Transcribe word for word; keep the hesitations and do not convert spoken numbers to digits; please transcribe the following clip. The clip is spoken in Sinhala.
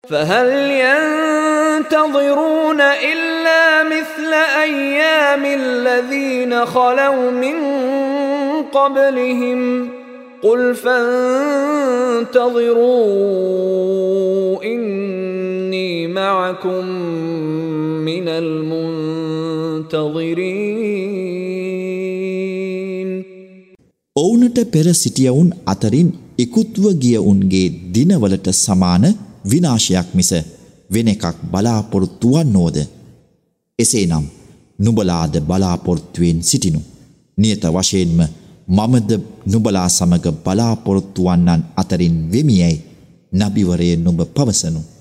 فهل ينتظرون إلا مثل أيام الذين خلوا من قبلهم قل فانتظروا إني معكم من المنتظرين. ඔවුන්ට පෙර සිටියවුන් අතරින් ඉක්ුත්ව ගිය උන්ගේ දිනවලට සමාන විනාශයක් මිස වෙන එකක් බලාපොරොත්තු වන්නෝද? එසේනම් නුඹලාද බලාපොරොත්තුවෙන් සිටිනු. නියත වශයෙන්ම මමද නුඹලා සමග බලාපොරොත්තු වන්නන් අතරින් වෙමියයි නබිවරය නුඹ පවසනු.